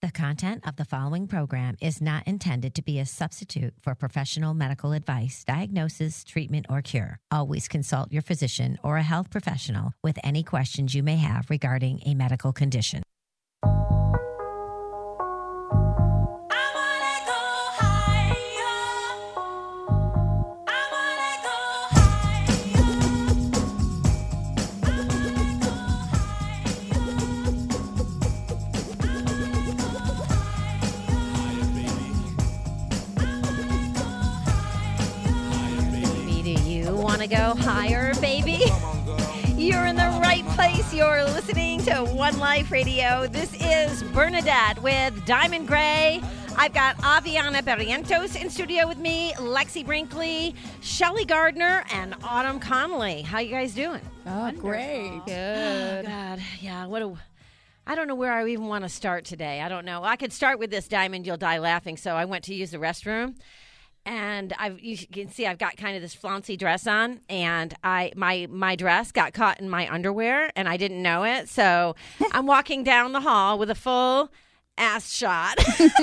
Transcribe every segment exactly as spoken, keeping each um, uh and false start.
The content of the following program is not intended to be a substitute for professional medical advice, diagnosis, treatment, or cure. Always consult your physician or a health professional with any questions you may have regarding a medical condition. Go higher, baby. You're in the right place. You're listening to One Life Radio. This is Bernadette with Diamond Gray. I've got Aviana Barrientos in studio with me, Lexi Brinkley, Shelly Gardner, and Autumn Connolly. How you guys doing? Oh, Wonderful. Great. Good. Oh, God. Yeah, what a... I don't know where I even want to start today. I don't know. I could start with this, Diamond. You'll die laughing. So I went to use the restroom. And I've, you can see I've got kind of this flouncy dress on, and I my my dress got caught in my underwear, and I didn't know it. So I'm walking down the hall with a full ass shot.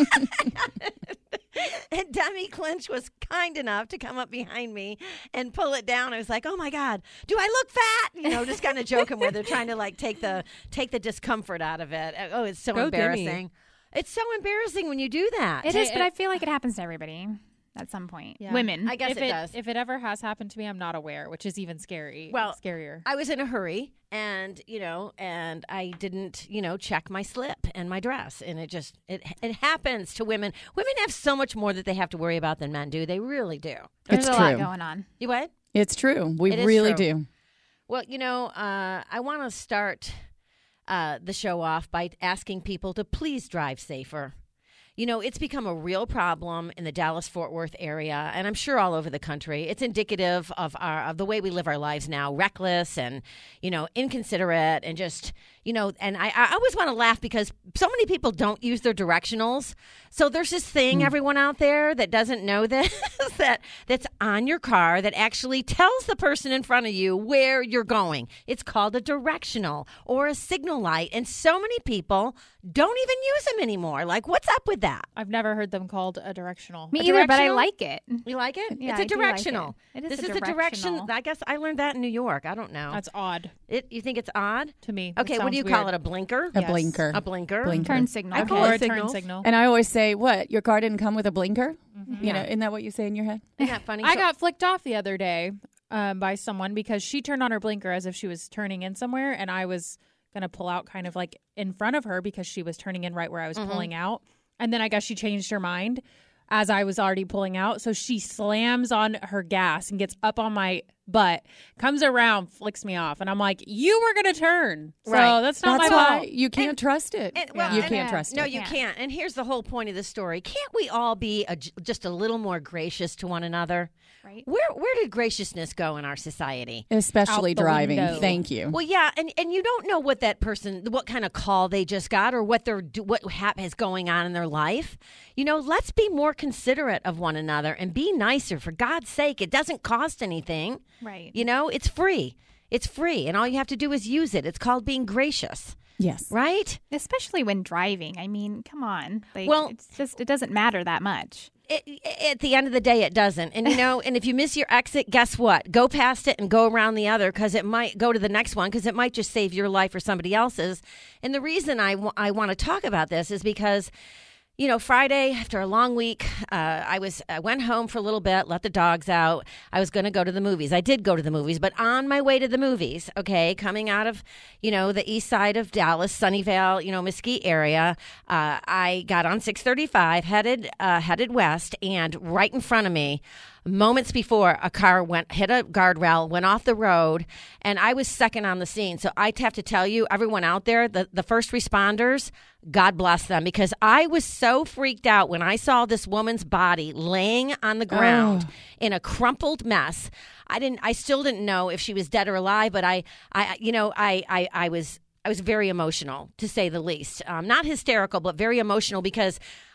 And Demi Clinch was kind enough to come up behind me and pull it down. I was like, "Oh my God, do I look fat?" You know, just kind of joking where they're trying to like take the take the discomfort out of it. Oh, it's so Go embarrassing. Demi. It's so embarrassing when you do that. It is, but I feel like it happens to everybody. At some point. Yeah. Women. I guess if it, it does. If it ever has happened to me, I'm not aware, which is even scary. Well, scarier. I was in a hurry and, you know, and I didn't, you know, check my slip and my dress. And it just, it it happens to women. Women have so much more that they have to worry about than men do. They really do. There's it's a true. lot going on. You what? It's true. We it really true. do. Well, you know, uh, I want to start uh, the show off by asking people to please drive safer. You know, it's become a real problem in the Dallas-Fort Worth area, and I'm sure all over the country. It's indicative of our of the way we live our lives now, reckless and, you know, inconsiderate and just, you know, and I, I always want to laugh because so many people don't use their directionals. So there's this thing, mm. everyone out there that doesn't know this, that that's on your car that actually tells the person in front of you where you're going. It's called a directional or a signal light, and so many people don't even use them anymore. Like, what's up with that? I've never heard them called a directional. Me a either, but I directional? like it. You like it? Yeah, it's a I do directional. like it. It is this a is a direction. directional. I guess I learned that in New York. I don't know. That's odd. It. You think it's odd to me? Okay, what do you weird. call it? A blinker? A Yes. blinker. A blinker. Blinker. Turn signal. I call or it a turn signals. signal. And I always say, what? Your car didn't come with a blinker? Mm-hmm. You Yeah. know, isn't that what you say in your head? Isn't that funny? I So- got flicked off the other day um, by someone because she turned on her blinker as if she was turning in somewhere, and I was going to pull out kind of like in front of her because she was turning in right where I was Mhm. pulling out. And then I guess she changed her mind as I was already pulling out. So she slams on her gas and gets up on my butt, comes around, flicks me off. And I'm like, you were going to turn. So Right. that's not That's my why fault. you can't And- trust it. And, well, you and- can't trust No, it. you Yeah. can't. And here's the whole point of the story. Can't we all be a, just a little more gracious to one another? Right? Where where did graciousness go in our society? Especially Out the driving. window. Thank you. Well, yeah, and, and you don't know what that person, what kind of call they just got, or what they're do- what hap- is going on in their life. You know, let's be more considerate of one another and be nicer. For God's sake, it doesn't cost anything. Right. You know, it's free. It's free, and all you have to do is use it. It's called being gracious, Yes. right? Especially when driving. I mean, come on. Like, Well- it's just, it doesn't matter that much. It, it- at the end of the day, it doesn't. And, you know, and if you miss your exit, guess what? Go past it and go around the other because it might go to the next one because it might just save your life or somebody else's. And the reason I, w- I want to talk about this is because, you know, Friday after a long week, uh, I was I went home for a little bit, let the dogs out. I was going to go to the movies. I did go to the movies, but on my way to the movies, okay, coming out of, you know, the east side of Dallas, Sunnyvale, you know, Mesquite area, uh, I got on six thirty-five, headed uh, headed west, and right in front of me, moments before, a car went hit a guardrail, went off the road, and I was second on the scene. So I have to tell you, everyone out there, the, the first responders, God bless them, because I was so freaked out when I saw this woman's body laying on the ground Oh. in a crumpled mess. I didn't. I still didn't know if she was dead or alive, but I, I, you know, I, I, I was. I was very emotional, to say the least. Um, not hysterical, but very emotional because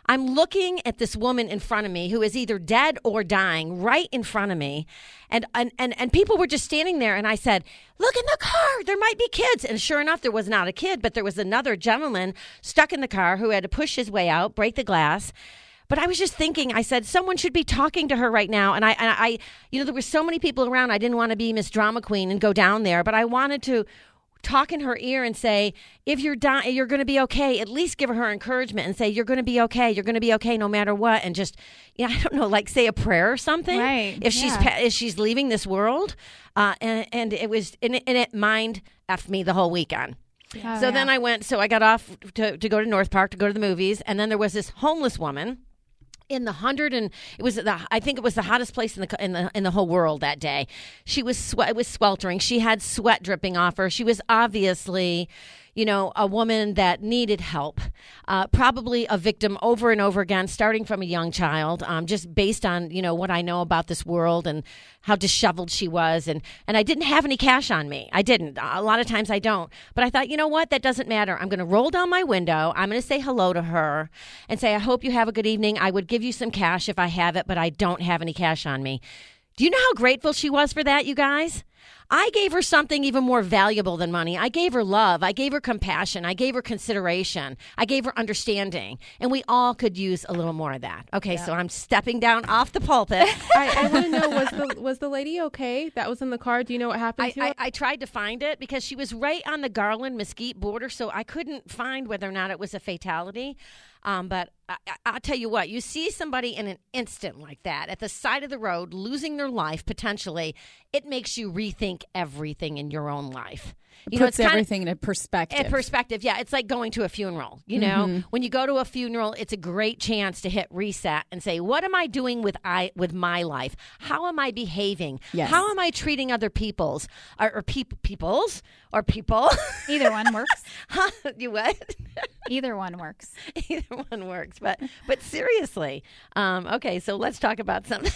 I'm looking at this woman in front of me who is either dead or dying right in front of me. And, and, and, and people were just standing there. And I said, look in the car. There might be kids. And sure enough, there was not a kid, but there was another gentleman stuck in the car who had to push his way out, break the glass. But I was just thinking, I said, someone should be talking to her right now. And I, and I, you know, there were so many people around. I didn't want to be Miss Drama Queen and go down there, but I wanted to talk in her ear and say, if you're dying, you're going to be okay. At least give her encouragement and say, you're going to be okay. You're going to be okay no matter what. And just, you know, I don't know, like say a prayer or something. Right. If she's Yeah. if she's leaving this world. Uh, and, and it was, and it, and it mind effed me the whole weekend. Oh, so yeah. then I went, so I got off to, to go to North Park to go to the movies. And then there was this homeless woman in the hundred, and it was the I think it was the hottest place in the in the in the whole world that day. She was swe- it was sweltering. She had sweat dripping off her. She was obviously, you know, a woman that needed help. Uh, probably a victim over and over again, starting from a young child. Um, just based on you know what I know about this world and how disheveled she was, and and I didn't have any cash on me. I didn't. A lot of times I don't. But I thought, you know what? That doesn't matter. I'm going to roll down my window. I'm going to say hello to her and say, I hope you have a good evening. I would give you some cash if I have it, but I don't have any cash on me. Do you know how grateful she was for that, you guys? I gave her something even more valuable than money. I gave her love. I gave her compassion. I gave her consideration. I gave her understanding. And we all could use a little more of that. Okay, so I'm stepping down off the pulpit. I, I want to know, was the was the lady okay that was in the car? Do you know what happened I, to I, her? I tried to find it because she was right on the Garland-Mesquite border, so I couldn't find whether or not it was a fatality. Um, but I, I, I'll tell you what, you see somebody in an instant like that at the side of the road losing their life potentially, it makes you rethink everything in your own life. You Puts know, it's everything in perspective. In perspective, yeah. It's like going to a funeral. You know, Mm-hmm. when you go to a funeral, it's a great chance to hit reset and say, "What am I doing with I with my life? How am I behaving? Yes. How am I treating other people's or, or peop people's or people? Either one works. Huh? You what? Either one works. Either one works. But but seriously, um, okay. So let's talk about something.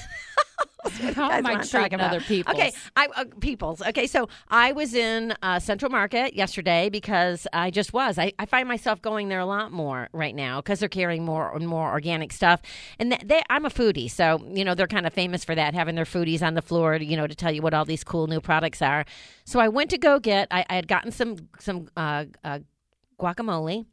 How am I treating other people's? Okay, I, uh, people's. Okay, so I was in uh, Central Market yesterday because I just was. I, I find myself going there a lot more right now because they're carrying more and more organic stuff. And th- they, I'm a foodie, so you know they're kind of famous for that, having their foodies on the floor, to, you know, to tell you what all these cool new products are. So I went to go get. I, I had gotten some some uh, uh, guacamole.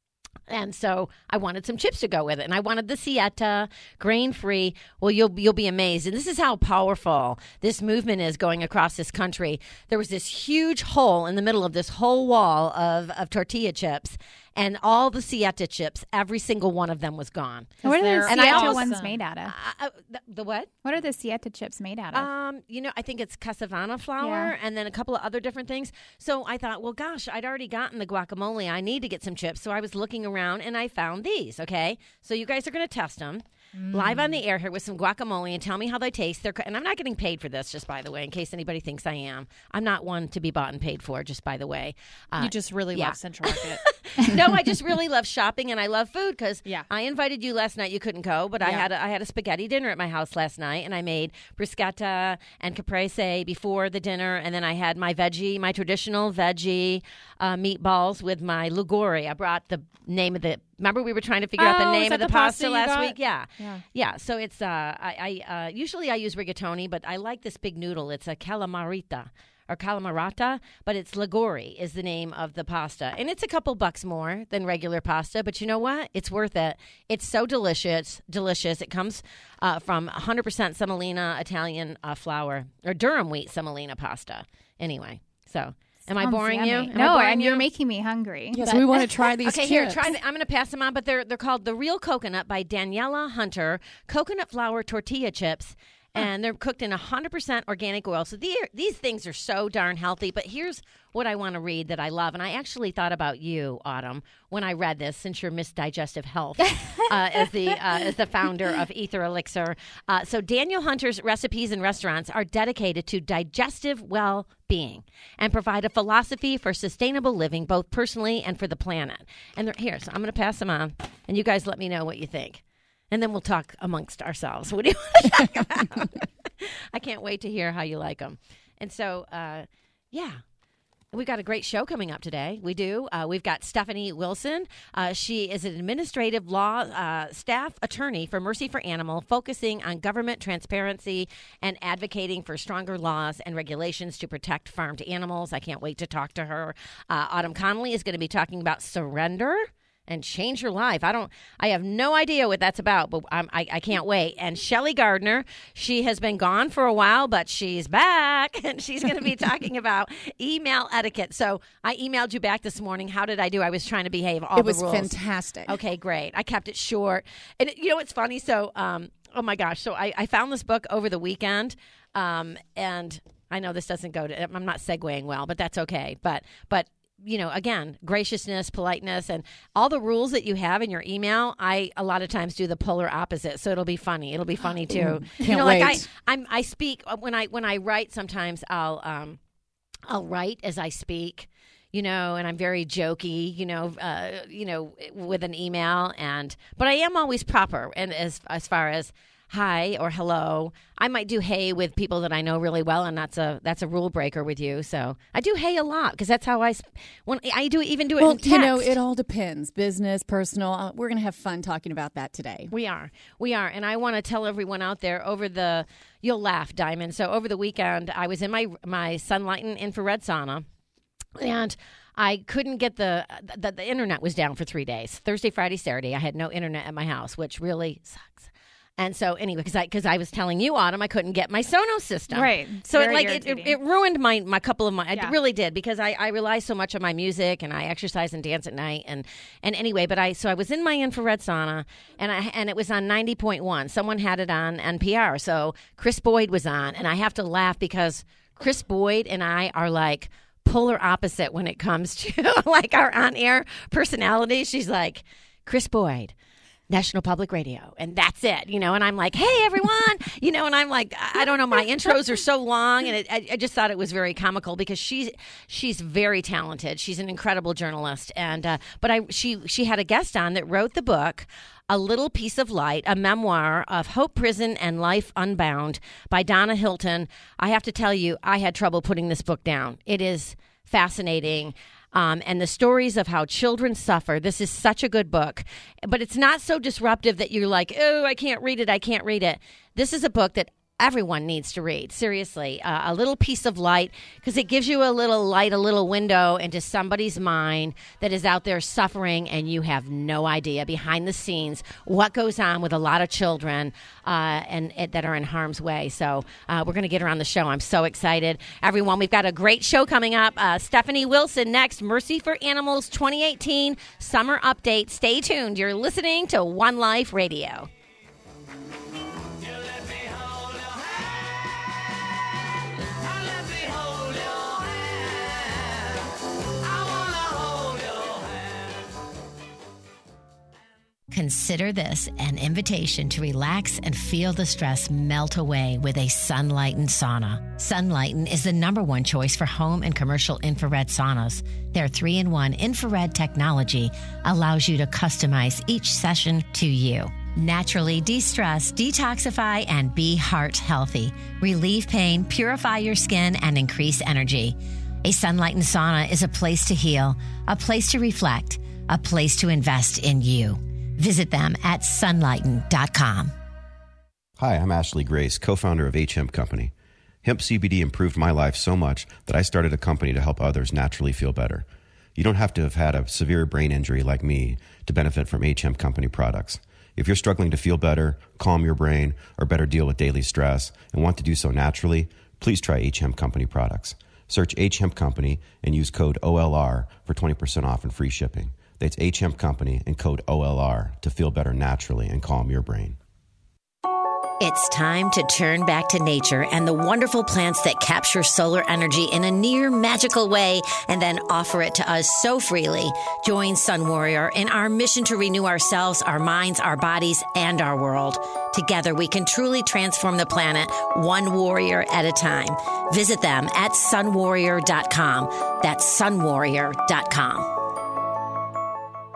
And so I wanted some chips to go with it, and I wanted the Sieta, grain-free. Well, you'll you'll be amazed, and this is how powerful this movement is going across this country. There was this huge hole in the middle of this whole wall of, of tortilla chips, and all the Sieta chips, every single one of them was gone. What are they're the And I Sieta almost- ones made out of? Uh, uh, the, the what? What are the Sieta chips made out of? Um, you know, I think it's cassavana flour Yeah. and then a couple of other different things. So I thought, well, gosh, I'd already gotten the guacamole. I need to get some chips. So I was looking around and I found these. Okay, so you guys are going to test them live on the air here with some guacamole and tell me how they taste. They're, and I'm not getting paid for this, just by the way, in case anybody thinks I am. I'm not one to be bought and paid for, just by the way. Uh, You just really yeah. love Central Market. no, I just really love shopping and I love food because Yeah. I invited you last night. You couldn't go, but I Yeah. had a, I had a spaghetti dinner at my house last night, and I made bruschetta and caprese before the dinner, and then I had my veggie, my traditional veggie uh, meatballs with my lugori. I brought the name of the. Remember, we were trying to figure out Oh, the is name that of the, the pasta pasta you last got? week. Yeah, Yeah. yeah. So it's uh, I, I uh, usually I use rigatoni, but I like this big noodle. It's a calamarita. Or calamarata, but it's Ligori is the name of the pasta. And it's a couple bucks more than regular pasta, but you know what? It's worth it. It's so delicious. Delicious. It comes uh, from one hundred percent semolina Italian uh, flour, or Durham wheat semolina pasta. Anyway, so am I Sounds boring yummy. you? Am I No, boring and you? you're making me hungry. Yes, we want to try these Okay, chips. here, try. The, I'm going to pass them on, but they're they're called The Real Coconut by Daniela Hunter, coconut flour tortilla chips. And they're cooked in one hundred percent organic oil. So these, these things are so darn healthy. But here's what I want to read that I love. And I actually thought about you, Autumn, when I read this, since you're Miss Digestive Health uh, as, the, uh, as the founder of Ether Elixir. Uh, so Daniel Hunter's recipes and restaurants are dedicated to digestive well-being and provide a philosophy for sustainable living, both personally and for the planet. And they're, here, so I'm going to pass them on. And you guys let me know what you think. And then we'll talk amongst ourselves. What do you want to talk about? I can't wait to hear how you like them. And so, uh, yeah. We've got a great show coming up today. We do. Uh, we've got Stephanie Wilson. Uh, she is an administrative law uh, staff attorney for Mercy for Animal, focusing on government transparency and advocating for stronger laws and regulations to protect farmed animals. I can't wait to talk to her. Uh, Autumn Connolly is going to be talking about surrender and change your life. I don't, I have no idea what that's about, but I'm, I, I can't wait. And Shelley Gardner, she has been gone for a while, but she's back, and she's going to be talking about email etiquette. So I emailed you back this morning. How did I do? I was trying to behave. All It the was rules. fantastic. Okay, great. I kept it short. And you know what's funny? So, um, oh my gosh. So I, I found this book over the weekend, um, and I know this doesn't go to, I'm not segueing well, but that's okay. But, but, you know, again, graciousness, politeness, and all the rules that you have in your email, I a lot of times do the polar opposite. So it'll be funny. It'll be funny too. Ooh, you can't know, like wait. I, I'm, I speak when I when I write. Sometimes I'll um, I'll write as I speak. You know, and I'm very jokey. You know, uh, you know, with an email, and but I am always proper, and as as far as hi or hello. I might do hey with people that I know really well, and that's a that's a rule breaker with you. So I do hey a lot because that's how I when I do even do it Well, in text. you know, it all depends. Business, personal. Uh, we're going to have fun talking about that today. We are. We are. And I want to tell everyone out there over the, you'll laugh, Diamond. So over the weekend, I was in my my Sunlighten infrared sauna, and I couldn't get the, the, the internet was down for three days. Thursday, Friday, Saturday, I had no internet at my house, which really sucks. And so anyway, because I because I was telling you, Autumn, I couldn't get my Sonos system. Right. So it Very like it, it, irritating. it ruined my my couple of my. Yeah. It really did because I, I rely so much on my music and I exercise and dance at night and and anyway. But I so I was in my infrared sauna and I and it was on ninety point one. Someone had it on N P R. So Chris Boyd was on, and I have to laugh because Chris Boyd and I are like polar opposite when it comes to like our on air personality. She's like Chris Boyd, National Public Radio, and that's it, you know, and I'm like, hey, everyone, you know, and I'm like, I don't know, my intros are so long, and it, I, I just thought it was very comical because she's she's very talented. She's an incredible journalist, and uh, but I she she had a guest on that wrote the book, A Little Piece of Light, a memoir of Hope Prison and Life Unbound by Donna Hilton. I have to tell you, I had trouble putting this book down. It is fascinating. Um, and the stories of how children suffer. This is such a good book, but it's not so disruptive that you're like, oh, I can't read it. I can't read it. This is a book that everyone needs to read. Seriously, uh, A Little Piece of Light, because it gives you a little light, a little window into somebody's mind that is out there suffering, and you have no idea behind the scenes what goes on with a lot of children uh, and, and that are in harm's way. So uh, we're going to get her on the show. I'm so excited. Everyone, we've got a great show coming up. Uh, Stephanie Wilson next, Mercy for Animals twenty eighteen Summer Update. Stay tuned. You're listening to One Life Radio. Consider this an invitation to relax and feel the stress melt away with a Sunlighten sauna. Sunlighten is the number one choice for home and commercial infrared saunas. Their three in one infrared technology allows you to customize each session to you. Naturally de-stress, detoxify, and be heart healthy. Relieve pain, purify your skin, and increase energy. A Sunlighten sauna is a place to heal, a place to reflect, a place to invest in you. Visit them at sunlighten dot com. Hi, I'm Ashley Grace, co-founder of H Hemp Company. Hemp C B D improved my life so much that I started a company to help others naturally feel better. You don't have to have had a severe brain injury like me to benefit from H Hemp Company products. If you're struggling to feel better, calm your brain, or better deal with daily stress and want to do so naturally, please try H Hemp Company products. Search H Hemp Company and use code O L R for twenty percent off and free shipping. That's H Hemp Company and code O L R to feel better naturally and calm your brain. It's time to turn back to nature and the wonderful plants that capture solar energy in a near magical way and then offer it to us so freely. Join Sun Warrior in our mission to renew ourselves, our minds, our bodies, and our world. Together, we can truly transform the planet one warrior at a time. Visit them at sun warrior dot com. That's sun warrior dot com.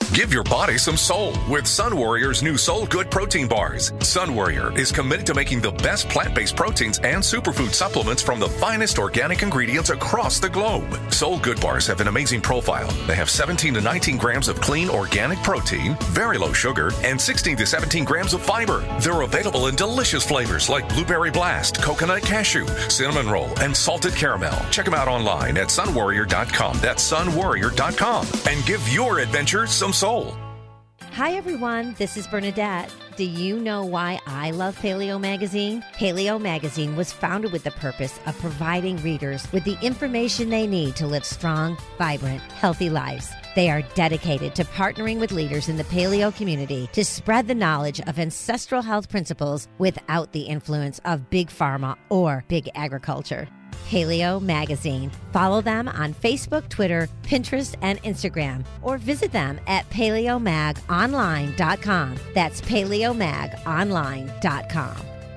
Give your body some soul with Sun Warrior's new Soul Good protein bars. Sun Warrior is committed to making the best plant-based proteins and superfood supplements from the finest organic ingredients across the globe. Soul Good bars have an amazing profile. They have seventeen to nineteen grams of clean organic protein, very low sugar, and sixteen to seventeen grams of fiber. They're available in delicious flavors like blueberry blast, coconut cashew, cinnamon roll, and salted caramel. Check them out online at sun warrior dot com. That's sun warrior dot com. And give your adventure some soul. Hi, everyone. This is Bernadette. Do you know why I love Paleo Magazine? Paleo Magazine was founded with the purpose of providing readers with the information they need to live strong, vibrant, healthy lives. They are dedicated to partnering with leaders in the paleo community to spread the knowledge of ancestral health principles without the influence of big pharma or big agriculture. Paleo Magazine. Follow them on Facebook, Twitter, Pinterest, and Instagram, or visit them at paleo mag online dot com. That's paleo mag online dot com.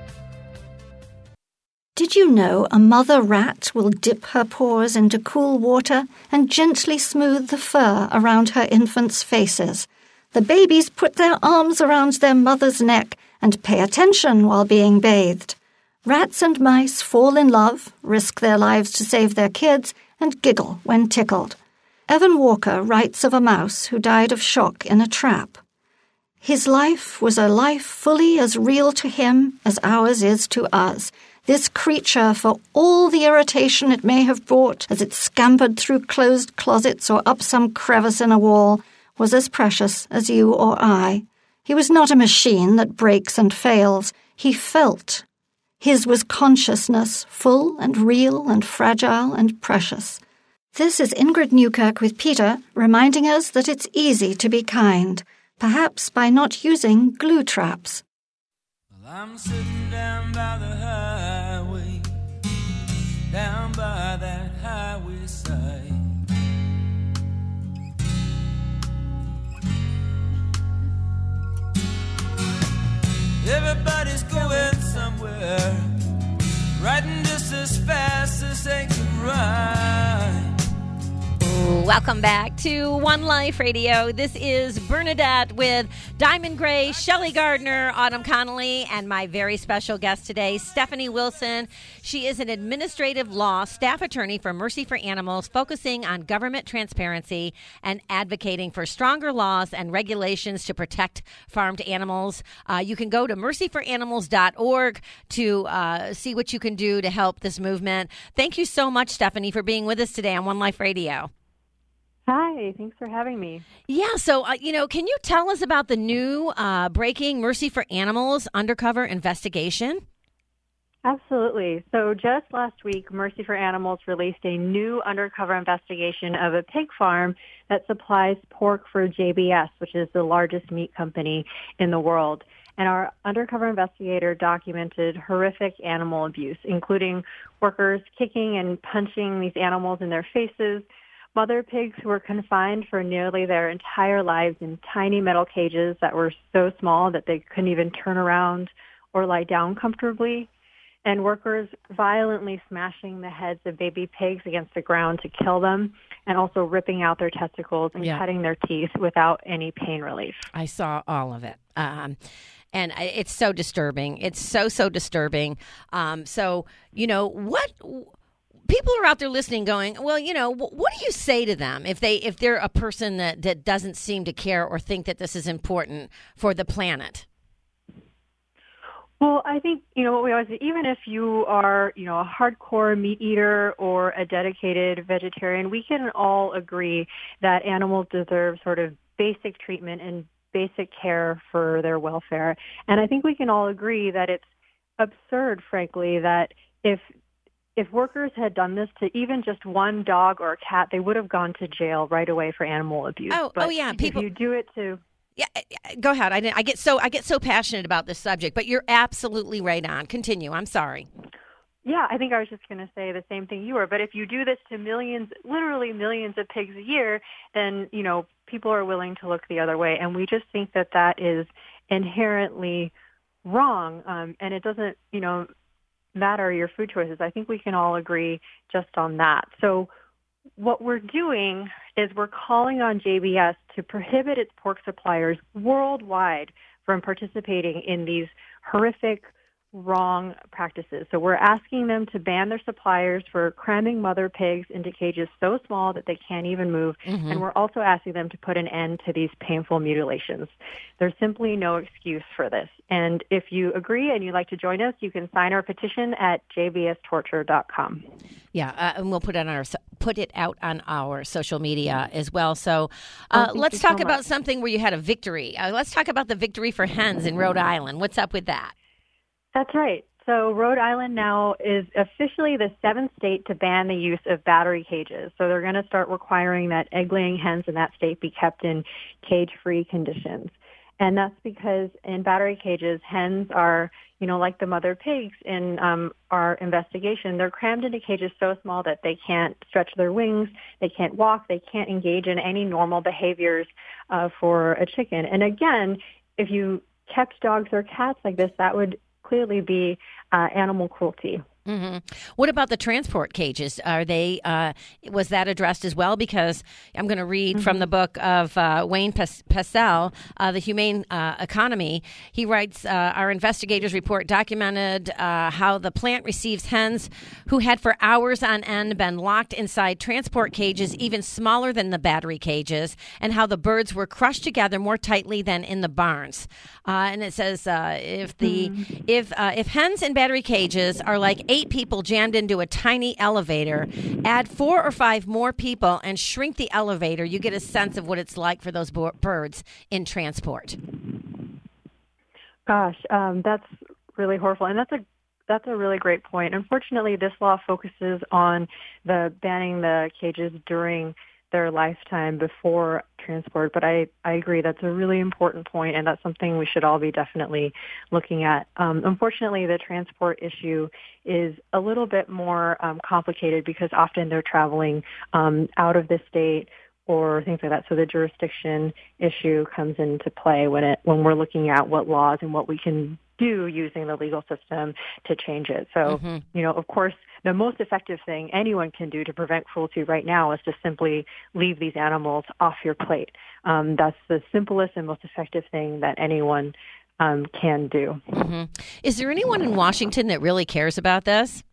Did you know a mother rat will dip her paws into cool water and gently smooth the fur around her infants' faces? The babies put their arms around their mother's neck and pay attention while being bathed. Rats and mice fall in love, risk their lives to save their kids, and giggle when tickled. Evan Walker writes of a mouse who died of shock in a trap. His life was a life fully as real to him as ours is to us. This creature, for all the irritation it may have brought as it scampered through closed closets or up some crevice in a wall, was as precious as you or I. He was not a machine that breaks and fails. He felt. His was consciousness, full and real and fragile and precious. This is Ingrid Newkirk with Peter, reminding us that it's easy to be kind, perhaps by not using glue traps. Well, I'm sitting down by the highway, down by that highway side. Everybody's going somewhere, riding just as fast as they can ride. Welcome back to One Life Radio. This is Bernadette with Diamond Gray, Shelley Gardner, Autumn Connolly, and my very special guest today, Stephanie Wilson. She is an administrative law staff attorney for Mercy for Animals, focusing on government transparency and advocating for stronger laws and regulations to protect farmed animals. Uh, you can go to mercy for animals dot org to uh, see what you can do to help this movement. Thank you so much, Stephanie, for being with us today on One Life Radio. Hi, thanks for having me. Yeah, so, uh, you know, can you tell us about the new uh, breaking Mercy for Animals undercover investigation? Absolutely. So just last week, Mercy for Animals released a new undercover investigation of a pig farm that supplies pork for J B S, which is the largest meat company in the world. And our undercover investigator documented horrific animal abuse, including workers kicking and punching these animals in their faces, mother pigs who were confined for nearly their entire lives in tiny metal cages that were so small that they couldn't even turn around or lie down comfortably, and workers violently smashing the heads of baby pigs against the ground to kill them, and also ripping out their testicles and yeah. cutting their teeth without any pain relief. I saw all of it. Um, and it's so disturbing. It's so, so disturbing. Um, so, you know, what... People are out there listening going, well, you know, what do you say to them if they if they're a person that, that doesn't seem to care or think that this is important for the planet? Well, I think, you know, what we always say, even if you are, you know, a hardcore meat eater or a dedicated vegetarian, we can all agree that animals deserve sort of basic treatment and basic care for their welfare. And I think we can all agree that it's absurd, frankly, that if If workers had done this to even just one dog or a cat, they would have gone to jail right away for animal abuse. Oh, but oh yeah. People, if you do it to yeah, go ahead. I didn't, I get so I get so passionate about this subject, but you're absolutely right on. Continue. I'm sorry. Yeah, I think I was just going to say the same thing you were. But if you do this to millions, literally millions of pigs a year, then you know people are willing to look the other way, and we just think that that is inherently wrong, um, and it doesn't, you know. matter your food choices. I think we can all agree just on that. So what we're doing is we're calling on J B S to prohibit its pork suppliers worldwide from participating in these horrific, wrong practices. So we're asking them to ban their suppliers for cramming mother pigs into cages so small that they can't even move. Mm-hmm. And we're also asking them to put an end to these painful mutilations. There's simply no excuse for this. And if you agree and you'd like to join us, you can sign our petition at j b s torture dot com. Yeah, uh, and we'll put it on our put it out on our social media as well. So uh, oh, let's talk so about much. something where you had a victory. Uh, let's talk about the victory for hens in Rhode Island. What's up with that? That's right. So Rhode Island now is officially the seventh state to ban the use of battery cages. So they're going to start requiring that egg-laying hens in that state be kept in cage-free conditions. And that's because in battery cages, hens are, you know, like the mother pigs in um, our investigation, they're crammed into cages so small that they can't stretch their wings, they can't walk, they can't engage in any normal behaviors uh, for a chicken. And again, if you kept dogs or cats like this, that would clearly be uh, animal cruelty. Mm-hmm. What about the transport cages? Are they? Uh, was that addressed as well? Because I'm going to read mm-hmm. from the book of uh, Wayne Pessell, uh, The Humane uh, Economy. He writes, uh, our investigators report documented uh, how the plant receives hens who had for hours on end been locked inside transport cages even smaller than the battery cages, and how the birds were crushed together more tightly than in the barns. Uh, and it says uh, if the mm-hmm. if uh, if hens in battery cages are like eight people jammed into a tiny elevator, add four or five more people and shrink the elevator, you get a sense of what it's like for those bo- birds in transport. Gosh, um, that's really horrible. And that's a that's a really great point. Unfortunately, this law focuses on the banning the cages during their lifetime before transport. But I, I agree, that's a really important point, and that's something we should all be definitely looking at. Um, unfortunately, the transport issue is a little bit more um, complicated because often they're traveling um, out of the state or things like that. So the jurisdiction issue comes into play when it when we're looking at what laws and what we can do using the legal system to change it. So, mm-hmm. you know, of course, the most effective thing anyone can do to prevent cruelty right now is to simply leave these animals off your plate. Um, that's the simplest and most effective thing that anyone um, can do. Mm-hmm. Is there anyone in Washington that really cares about this?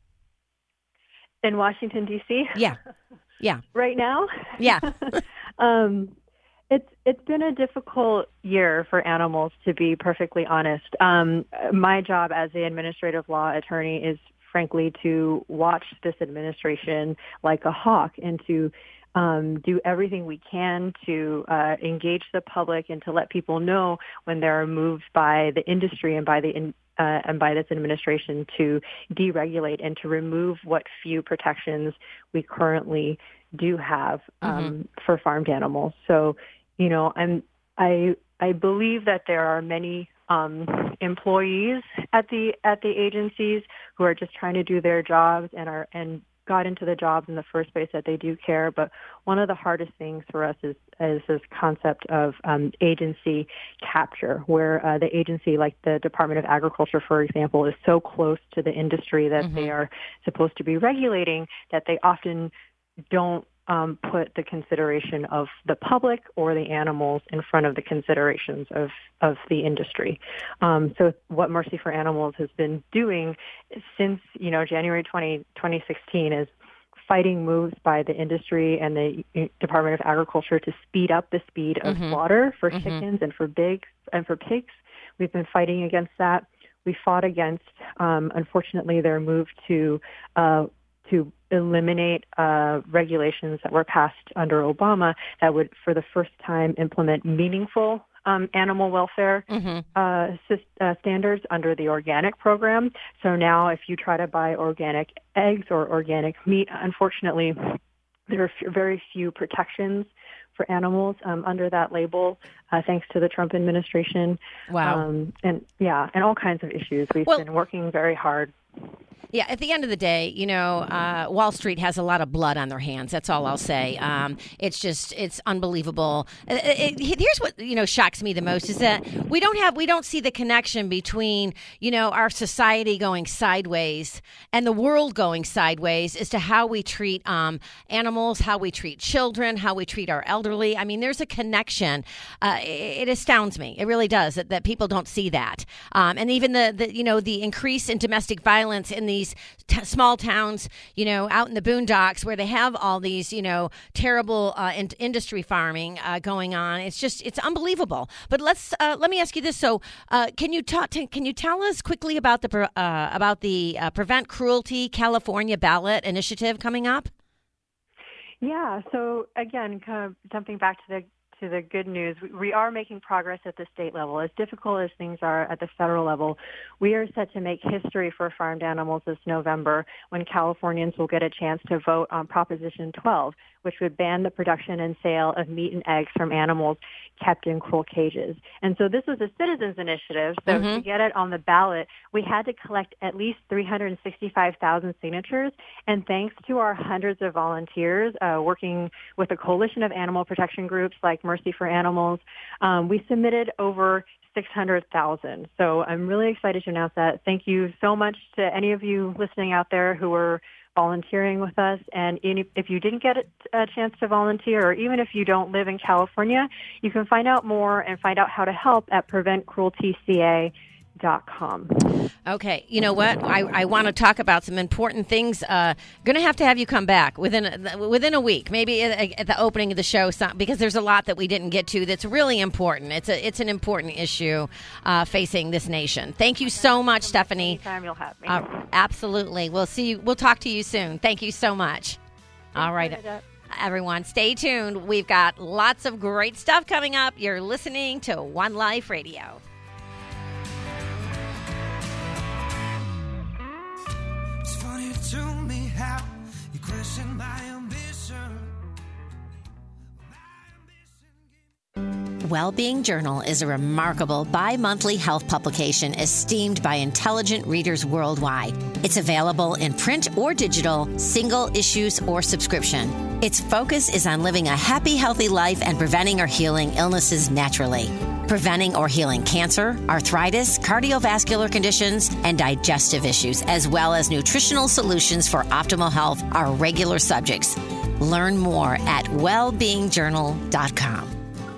In Washington, D C? Yeah. Yeah. Right now? Yeah. um, it's it's been a difficult year for animals, to be perfectly honest. Um, my job as an administrative law attorney is, frankly, to watch this administration like a hawk and to um, do everything we can to uh, engage the public and to let people know when there are moves by the industry and by the in, uh, and by this administration to deregulate and to remove what few protections we currently do have um, mm-hmm. for farmed animals. So, you know, I'm I I believe that there are many um, employees at the at the agencies who are just trying to do their jobs and are and got into the jobs in the first place that they do care. But one of the hardest things for us is is this concept of um, agency capture, where uh, the agency, like the Department of Agriculture, for example, is so close to the industry that mm-hmm. they are supposed to be regulating that they often don't um, put the consideration of the public or the animals in front of the considerations of, of the industry. Um, so what Mercy for Animals has been doing since, you know, January twentieth, twenty sixteen is fighting moves by the industry and the Department of Agriculture to speed up the speed of mm-hmm. slaughter for mm-hmm. chickens and for pigs and for pigs. We've been fighting against that. We fought against, um, unfortunately, their move to uh, to eliminate uh, regulations that were passed under Obama that would, for the first time, implement meaningful um, animal welfare mm-hmm. uh, uh, standards under the organic program. So now if you try to buy organic eggs or organic meat, unfortunately, there are f- very few protections for animals um, under that label, uh, thanks to the Trump administration. Wow. Um, and, yeah, and all kinds of issues. We've well, been working very hard. Yeah, at the end of the day, you know, uh, Wall Street has a lot of blood on their hands. That's all I'll say. Um, it's just, it's unbelievable. It, it, here's what, you know, shocks me the most is that we don't have, we don't see the connection between, you know, our society going sideways and the world going sideways as to how we treat um, animals, how we treat children, how we treat our elderly. I mean, there's a connection. Uh, it, it astounds me. It really does that, that people don't see that. Um, and even the, the, you know, the increase in domestic violence in these T- small towns, you know, out in the boondocks where they have all these, you know, terrible uh, in- industry farming uh, going on. It's just, it's unbelievable. But let's uh, let me ask you this. So, uh, can you talk? T- can you tell us quickly about the uh, about the uh, Prevent Cruelty California ballot initiative coming up? Yeah. So again, kind of jumping back to the to the good news, we are making progress at the state level. As difficult as things are at the federal level, we are set to make history for farmed animals this November when Californians will get a chance to vote on Proposition twelve, which would ban the production and sale of meat and eggs from animals kept in cruel cages. And so this was a citizens initiative. So Mm-hmm. to get it on the ballot, we had to collect at least three hundred sixty-five thousand signatures. And thanks to our hundreds of volunteers uh, working with a coalition of animal protection groups like Mercy for Animals, um, we submitted over six hundred thousand. So I'm really excited to announce that. Thank you so much to any of you listening out there who are volunteering with us. And if you didn't get a chance to volunteer, or even if you don't live in California, you can find out more and find out how to help at prevent cruelty c a dot com. Okay, you know what? I, I want to talk about some important things. Uh, going to have to have you come back within a, within a week, maybe at, at the opening of the show, some, because there's a lot that we didn't get to that's really important. It's a it's an important issue uh, facing this nation. Thank you so much, Stephanie. Anytime you'll have me. Uh, absolutely. We'll see you. We'll talk to you soon. Thank you so much. All right. Everyone, stay tuned. We've got lots of great stuff coming up. You're listening to One Life Radio. It's funny to me how you question my ambition. Wellbeing Journal is a remarkable bi-monthly health publication esteemed by intelligent readers worldwide. It's available in print or digital, single issues or subscription. Its focus is on living a happy, healthy life and preventing or healing illnesses naturally. Preventing or healing cancer, arthritis, cardiovascular conditions, and digestive issues, as well as nutritional solutions for optimal health are regular subjects. Learn more at well being journal dot com.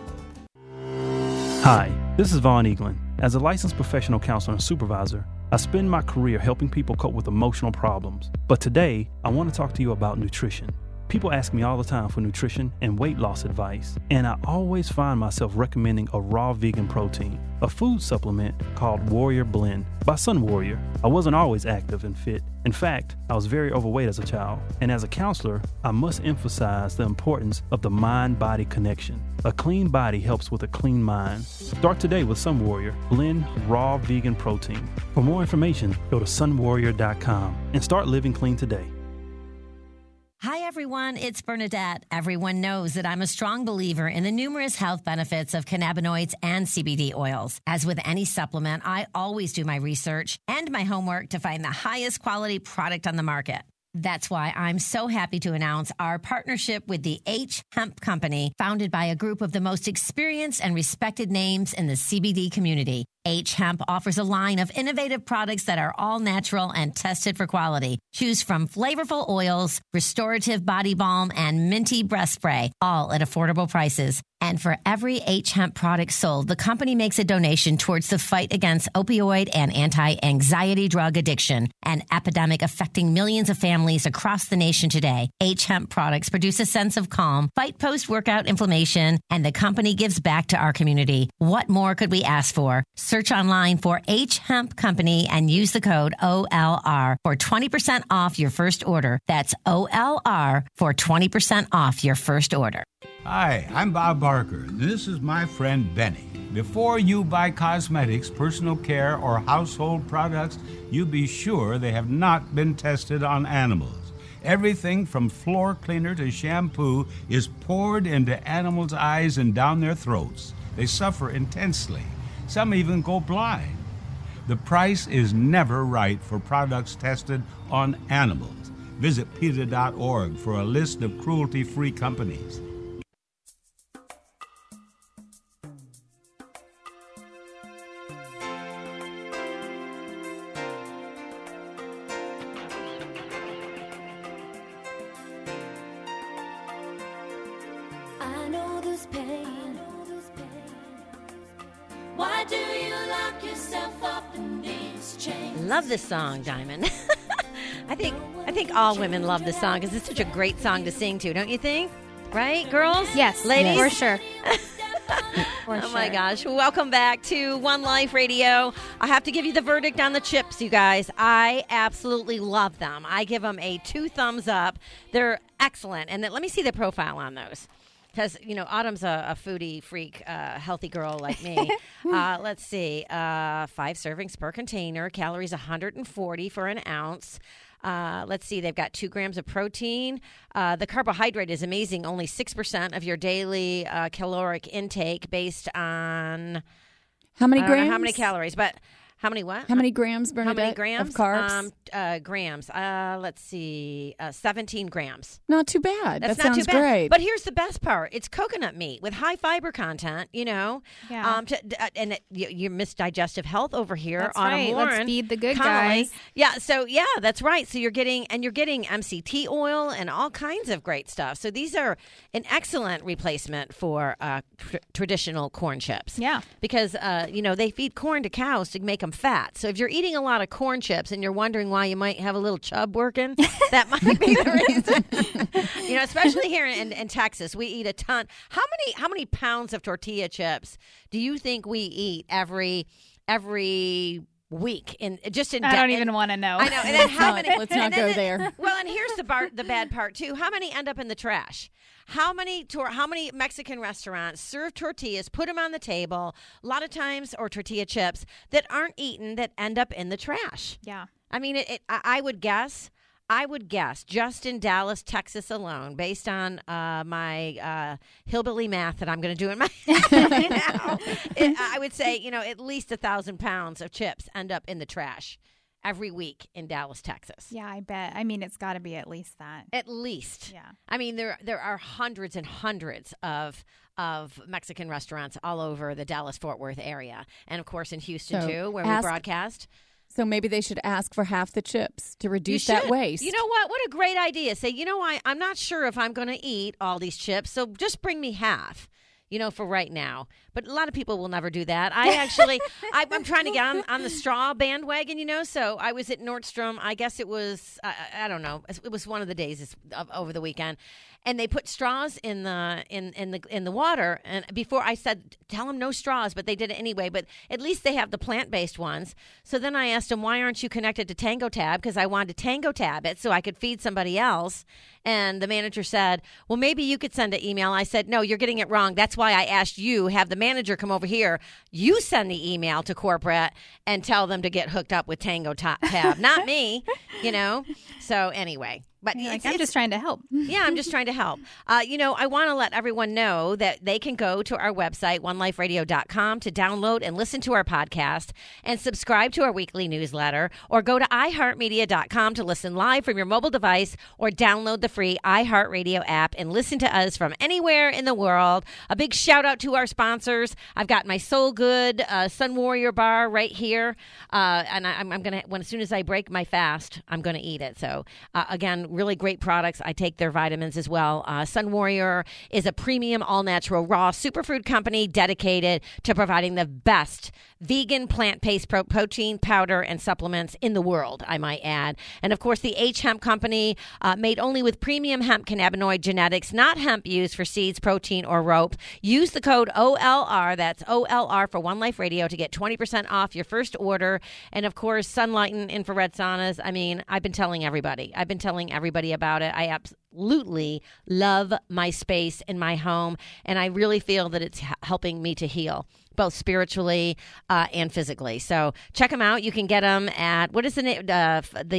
Hi, this is Vaughn Eaglin. As a licensed professional counselor and supervisor, I spend my career helping people cope with emotional problems. But today, I want to talk to you about nutrition. People ask me all the time for nutrition and weight loss advice, and I always find myself recommending a raw vegan protein, a food supplement called Warrior Blend by Sun Warrior. I wasn't always active and fit. In fact, I was very overweight as a child, and as a counselor, I must emphasize the importance of the mind-body connection. A clean body helps with a clean mind. Start today with Sun Warrior Blend Raw Vegan Protein. For more information, go to sun warrior dot com and start living clean today. Hi, everyone. It's Bernadette. Everyone knows that I'm a strong believer in the numerous health benefits of cannabinoids and C B D oils. As with any supplement, I always do my research and my homework to find the highest quality product on the market. That's why I'm so happy to announce our partnership with the H Hemp Company, founded by a group of the most experienced and respected names in the C B D community. H Hemp offers a line of innovative products that are all natural and tested for quality. Choose from flavorful oils, restorative body balm, and minty breath spray, all at affordable prices. And for every H Hemp product sold, the company makes a donation towards the fight against opioid and anti-anxiety drug addiction, an epidemic affecting millions of families across the nation today. H Hemp products produce a sense of calm, fight post-workout inflammation, and the company gives back to our community. What more could we ask for? Search online for H Hemp Company and use the code O L R for twenty percent off your first order. That's O L R for twenty percent off your first order. Hi, I'm Bob Barker. This is my friend Benny. Before you buy cosmetics, personal care, or household products, you be sure they have not been tested on animals. Everything from floor cleaner to shampoo is poured into animals' eyes and down their throats. They suffer intensely. Some even go blind. The price is never right for products tested on animals. Visit PETA dot org for a list of cruelty-free companies. I know this pain. Why do you lock yourself up in these chains? Love this song, Diamond. I think I think all women love this song because it's such a great song to sing to, don't you think? Right, girls? Yes, ladies, for sure. For oh sure. my gosh. Welcome back to One Life Radio. I have to give you the verdict on the chips, you guys. I absolutely love them. I give them a two thumbs up. They're excellent. And then, let me see the profile on those. Because, you know, Autumn's a, a foodie freak, uh, healthy girl like me. uh, let's see. Uh, five servings per container. Calories one hundred forty for an ounce. Uh, let's see. They've got two grams of protein. Uh, the carbohydrate is amazing. Only six percent of your daily uh, caloric intake based on... How many I don't know grams? how many calories, but... How many what? How many grams, How Bernadette, many grams? of carbs? Um, uh, grams. Uh, let's see. Uh, seventeen grams. Not too bad. That's that not sounds too bad. great. But here's the best part: it's coconut meat with high fiber content. You know, Yeah. Um, to, uh, and it, you, you miss digestive health over here. That's Autumn right. Lauren, Let's feed the good Connolly. guys. Yeah. So yeah, that's right. So you're getting and you're getting M C T oil and all kinds of great stuff. So these are an excellent replacement for uh, tr- traditional corn chips. Yeah. Because uh, you know they feed corn to cows to make them fat. So if you're eating a lot of corn chips and you're wondering why you might have a little chub working, that might be the reason. You know, especially here in, in Texas, we eat a ton. How many how many pounds of tortilla chips do you think we eat every every week in just in I de- don't in- even want to know. I know. And then how not- many let's not and then go the- there. Well, and here's the bar, the bad part too. How many end up in the trash? How many tor- how many Mexican restaurants serve tortillas, put them on the table, a lot of times, or tortilla chips that aren't eaten that end up in the trash? Yeah. I mean, it, it, I I would guess, I would guess, just in Dallas, Texas alone, based on uh, my uh, hillbilly math that I'm going to do in my head right now, it, I would say, you know, at least a thousand pounds of chips end up in the trash every week in Dallas, Texas. Yeah, I bet. I mean, it's got to be at least that. At least. Yeah. I mean, there there are hundreds and hundreds of of Mexican restaurants all over the Dallas-Fort Worth area, and of course in Houston So too, where ask- we broadcast. So maybe they should ask for half the chips to You reduce should. that waste. You know what? What a great idea. Say, you know, I, I'm not sure if I'm going to eat all these chips, so just bring me half, you know, for right now. But a lot of people will never do that. I actually, I, I'm trying to get on, on the straw bandwagon, you know, so I was at Nordstrom. I guess it was, I, I don't know, it was one of the days this- of, over the weekend. And they put straws in the in, in the in the water. And before I said, tell them no straws, but they did it anyway. But at least they have the plant-based ones. So then I asked them, why aren't you connected to Tango Tab? Because I wanted to Tango Tab it so I could feed somebody else. And the manager said, well, maybe you could send an email. I said, no, you're getting it wrong. That's why I asked you, have the manager come over here. You send the email to corporate and tell them to get hooked up with Tango Ta- Tab, not me, you know? So anyway. But You're it's, like, I'm it's- just trying to help. yeah, I'm just trying to help. Uh, you know, I want to let everyone know that they can go to our website, one life radio dot com, to download and listen to our podcast and subscribe to our weekly newsletter, or go to i heart media dot com to listen live from your mobile device, or download the free iHeartRadio app and listen to us from anywhere in the world. A big shout out to our sponsors. I've got my Soul Good uh, Sun Warrior bar right here, uh, and I, I'm, I'm going to, when as soon as I break my fast, I'm going to eat it. So, uh, again, really great products. I take their vitamins as well. Uh, Sun Warrior is a premium all-natural raw superfood company dedicated to providing the best vegan plant-based pro- protein powder and supplements in the world, I might add. And of course, the H Hemp Company, uh, made only with premium hemp cannabinoid genetics, not hemp used for seeds, protein, or rope. Use the code O L R, that's O L R for One Life Radio, to get twenty percent off your first order. And of course, Sunlight and infrared saunas. I mean, I've been telling everybody. I've been telling everybody about it. I absolutely love my space in my home, and I really feel that it's h- helping me to heal, both spiritually uh, and physically. So check them out. You can get them at, what is the name? Uh, f- the what's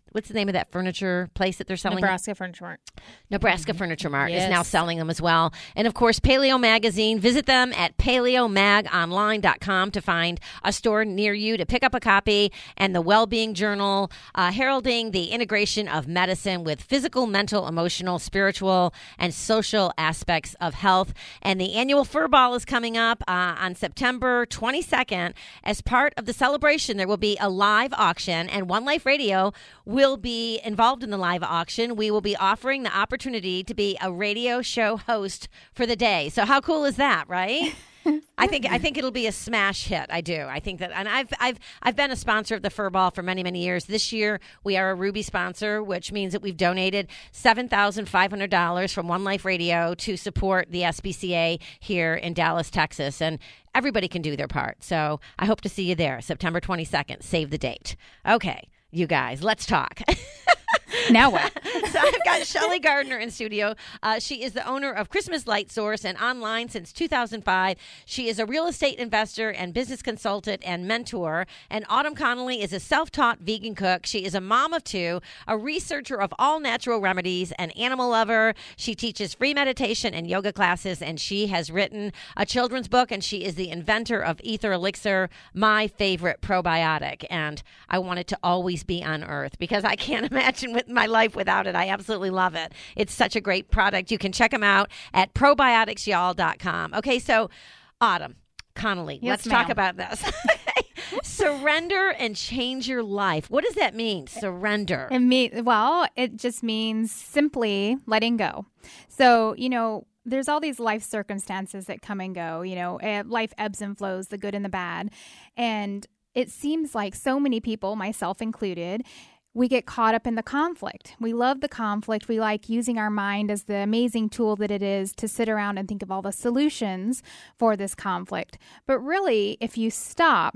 what's the name of that furniture place that they're selling? Nebraska Furniture Mart. Nebraska Furniture Mart Yes. is now selling them as well. And of course, Paleo Magazine. Visit them at paleo mag online dot com to find a store near you to pick up a copy. And the Wellbeing Journal, uh, heralding the integration of medicine with physical, mental, emotional, spiritual, and social aspects of health. And the annual Fur Ball is coming up uh, on September twenty-second. As part of the celebration, there will be a live auction, and One Life Radio will be involved in the live auction. We will be offering the opportunity to be a radio show host for the day. So how cool is that, right? I think I think it'll be a smash hit. I do. I think that, and I've I've I've been a sponsor of the Fur Ball for many many years. This year we are a Ruby sponsor, which means that we've donated seven thousand five hundred dollars from One Life Radio to support the S B C A here in Dallas, Texas, and everybody can do their part. So I hope to see you there, September twenty-second. Save the date. Okay, you guys, let's talk. Now what? So I've got Shelley Gardner in studio. Uh, she is the owner of Christmas Light Source and online since two thousand five. She is a real estate investor and business consultant and mentor. And Autumn Connolly is a self-taught vegan cook. She is a mom of two, a researcher of all natural remedies, an animal lover. She teaches free meditation and yoga classes, and she has written a children's book, and she is the inventor of Ether Elixir, my favorite probiotic. And I want it to always be on Earth because I can't imagine with my life without it. I absolutely love it. It's such a great product. You can check them out at probiotics y'all dot com. Okay, so Autumn Connolly, Yes, let's ma'am. talk about this. Surrender and change your life. What does that mean? Surrender. It mean, well, it just means simply letting go. So, you know, there's all these life circumstances that come and go. You know, eh, life ebbs and flows, the good and the bad. And it seems like so many people, myself included, we get caught up in the conflict. We love the conflict. We like using our mind as the amazing tool that it is to sit around and think of all the solutions for this conflict. But really, if you stop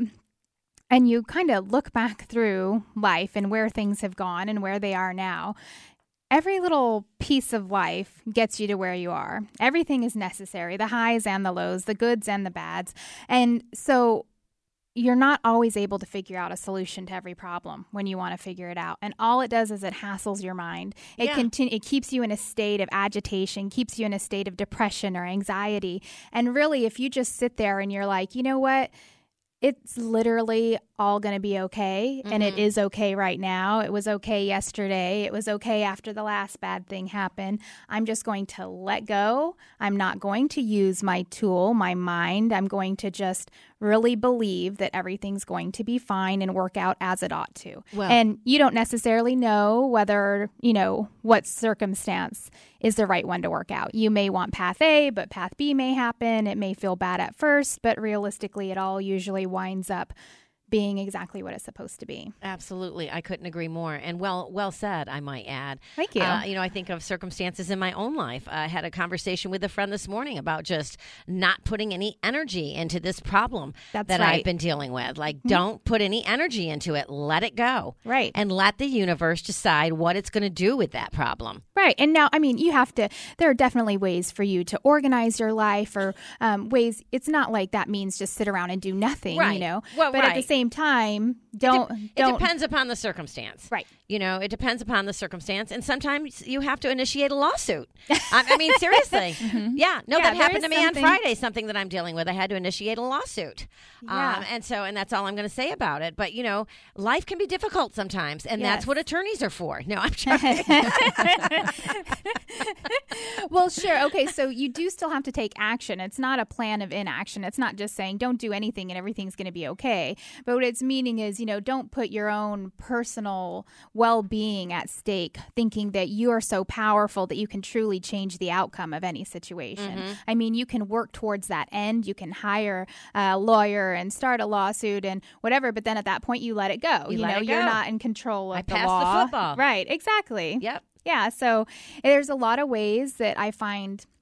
and you kind of look back through life and where things have gone and where they are now, every little piece of life gets you to where you are. Everything is necessary, the highs and the lows, the goods and the bads. And so you're not always able to figure out a solution to every problem when you want to figure it out. And all it does is it hassles your mind. It Yeah. continu- it keeps you in a state of agitation, keeps you in a state of depression or anxiety. And really, if you just sit there and you're like, you know what? It's literally all going to be okay. And it Mhm. is okay right now. It was okay yesterday. It was okay after the last bad thing happened. I'm just going to let go. I'm not going to use my tool, my mind. I'm going to just really believe that everything's going to be fine and work out as it ought to. Well- and you don't necessarily know whether, you know, what circumstance is the right one to work out. You may want path A, but path B may happen. It may feel bad at first, but realistically, it all usually winds up being exactly what it's supposed to be. Absolutely. I couldn't agree more. And well well said, I might add. Thank you. Uh, you know, I think of circumstances in my own life. I had a conversation with a friend this morning about just not putting any energy into this problem That's that right. I've been dealing with. Like, Mhm. don't put any energy into it. Let it go. Right. And let the universe decide what it's going to do with that problem. Right. And now, I mean, you have to, there are definitely ways for you to organize your life or um, ways, it's not like that means just sit around and do nothing, Right. you know, Well, but at the right. same time, don't, It don't. depends upon the circumstance. Right. You know, it depends upon the circumstance. And sometimes you have to initiate a lawsuit. I, I mean, seriously. Yeah. No, Yeah, that there happened to is me on something- Friday, something that I'm dealing with. I had to initiate a lawsuit. Yeah. Um, and so, and that's all I'm going to say about it. But, you know, life can be difficult sometimes. And that's Yes. what attorneys are for. No, I'm joking. Well, sure. Okay. So you do still have to take action. It's not a plan of inaction. It's not just saying don't do anything and everything's going to be okay. But what it's meaning is, you know, don't put your own personal well-being at stake thinking that you are so powerful that you can truly change the outcome of any situation. Mhm. I mean, you can work towards that end. You can hire a lawyer and start a lawsuit and whatever. But then at that point, you let it go. You You, let know, it you're go. not in control of I the passed the law. football. Right. Exactly. Yep. Yeah. So there's a lot of ways that I find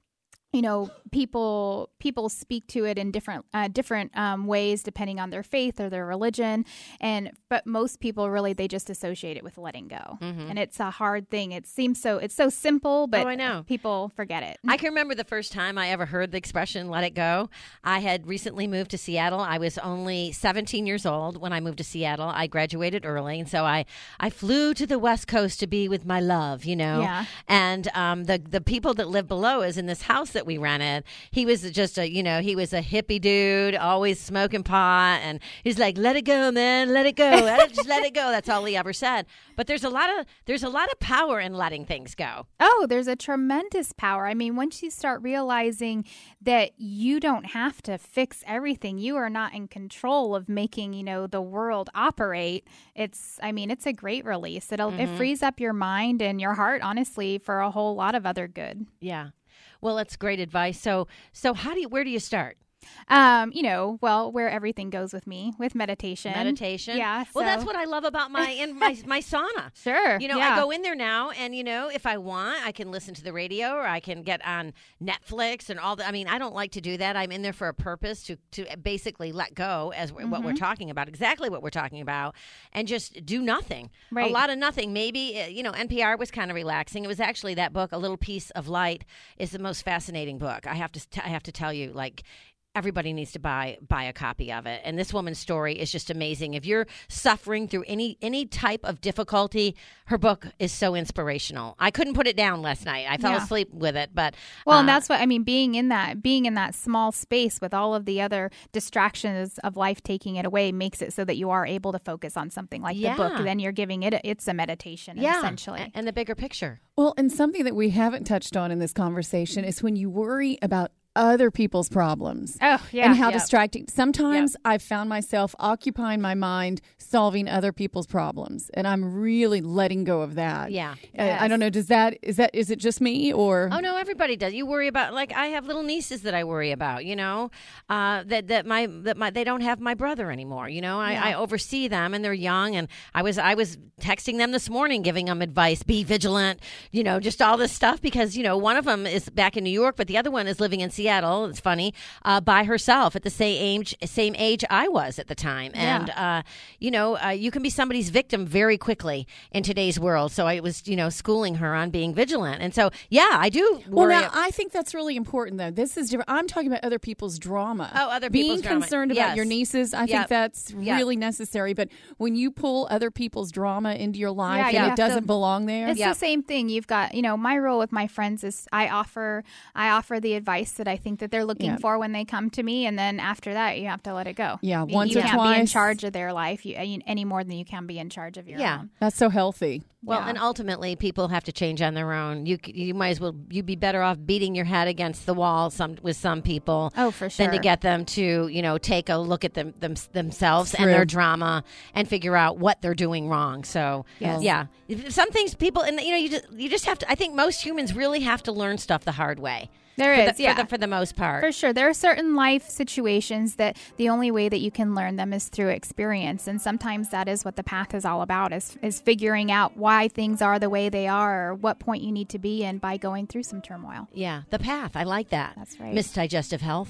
you know, people people speak to it in different uh, different um, ways depending on their faith or their religion, and but most people really they just associate it with letting go, Mhm. and it's a hard thing. It seems so it's so simple, but Oh, I know. people forget it. I can remember the first time I ever heard the expression "let it go." I had recently moved to Seattle. I was only seventeen years old when I moved to Seattle. I graduated early, and so I, I flew to the West Coast to be with my love, you know. Yeah. And um, the the people that lived below us in this house that we rented, he was just a you know he was a hippie dude, always smoking pot, and he's like, "Let it go, man, let it go, just let it go." That's all he ever said. But there's a lot of there's a lot of power in letting things go. Oh, there's a tremendous power. I mean, once you start realizing that you don't have to fix everything, you are not in control of making, you know, the world operate. It's, I mean, it's a great release. It'll, it Mhm. frees up your mind and your heart, honestly, for a whole lot of other good. Yeah. Well, that's great advice. So, so how do you? Where do you start? Um, you know, well, where everything goes with me, with meditation. Meditation. Yeah. Well, that's so- what I love about my in my my sauna. Sure. You know, yeah. I go in there now, and you know, if I want, I can listen to the radio, or I can get on Netflix and all that. I mean, I don't like to do that. I'm in there for a purpose to to basically let go, as we're, what we're Mhm. talking about, exactly what we're talking about, and just do nothing. Right. A lot of nothing. Maybe uh, you know, N P R was kind of relaxing. It was actually that book, A Little Piece of Light, is the most fascinating book. I have to t- I have to tell you, like. Everybody needs to buy buy a copy of it. And this woman's story is just amazing. If you're suffering through any any type of difficulty, her book is so inspirational. I couldn't put it down last night. I fell Yeah. asleep with it, but Well, uh, and that's what I mean. Being in that, being in that small space with all of the other distractions of life taking it away, makes it so that you are able to focus on something like Yeah. the book. Then you're giving it, a, it's a meditation, yeah, essentially. and the bigger picture. Well, and something that we haven't touched on in this conversation is when you worry about other people's problems. Oh, yeah. And how Yep. distracting. Sometimes I've found myself occupying my mind solving other people's problems, and I'm really letting go of that. Yeah. Uh, I don't know, does that is that is it just me or Oh no, everybody does. You worry about, like, I have little nieces that I worry about. You know, uh, that that my that my they don't have my brother anymore. You know, I, Yeah. I oversee them, and they're young. And I was I was texting them this morning, giving them advice: be vigilant. You know, just all this stuff, because you know one of them is back in New York, but the other one is living in Seattle. It's funny, uh, by herself at the same age same age I was at the time. Yeah. And uh, you know, uh, you can be somebody's victim very quickly in today's world. So I was, you know, schooling her on being vigilant. And so, yeah, I do Well, worry. now I think that's really important, though. This is different. I'm talking about other people's drama. Oh, other Being people's drama. concerned about Yes. your nieces, I Yep. think that's Yep. really necessary. But when you pull other people's drama into your life Yeah, you and have it to- doesn't belong there, It's the same thing. You've got, you know, my role with my friends is I offer, I offer the advice that I think that they're looking Yeah. for when they come to me, and then after that, you have to let it go. Yeah, You- once you or can't be in twice. charge of their life you, any more than you can be in charge of your Yeah. own. that's so healthy. Well, Yeah. and ultimately, people have to change on their own. You c- you might as well you'd be better off beating your head against the wall some with some people. Oh, for Than to sure. get them to, you know, take a look at them, them themselves and True. their drama and figure out what they're doing wrong. So, Yes. yeah, some things people and you know you just you just have to. I think most humans really have to learn stuff the hard way. There for is, the, yeah. for the, for the most part. For sure. There are certain life situations that the only way that you can learn them is through experience. And sometimes that is what the path is all about, is, is figuring out why things are the way they are, or what point you need to be in by going through some turmoil. Yeah, the path. I like that. That's right. Miss Digestive Health.